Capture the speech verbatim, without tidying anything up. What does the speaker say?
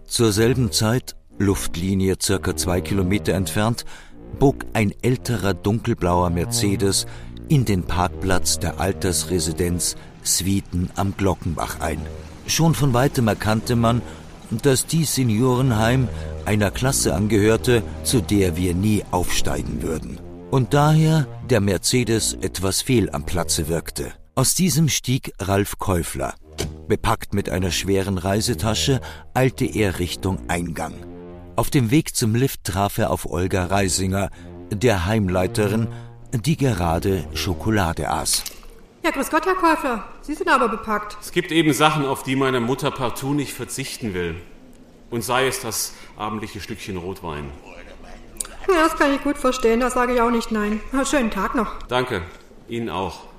Zur selben Zeit, Luftlinie circa zwei Kilometer entfernt, bog ein älterer dunkelblauer Mercedes in den Parkplatz der Altersresidenz Swieten am Glockenbach ein. Schon von weitem erkannte man, dass dies Seniorenheim einer Klasse angehörte, zu der wir nie aufsteigen würden. Und daher der Mercedes etwas fehl am Platze wirkte. Aus diesem stieg Ralf Käufler. Bepackt mit einer schweren Reisetasche eilte er Richtung Eingang. Auf dem Weg zum Lift traf er auf Olga Reisinger, der Heimleiterin, die gerade Schokolade aß. Ja, grüß Gott, Herr Käufler. Sie sind aber bepackt. Es gibt eben Sachen, auf die meine Mutter partout nicht verzichten will. Und sei es das abendliche Stückchen Rotwein. Ja, das kann ich gut verstehen. Da sage ich auch nicht nein. Schönen Tag noch. Danke. Ihnen auch.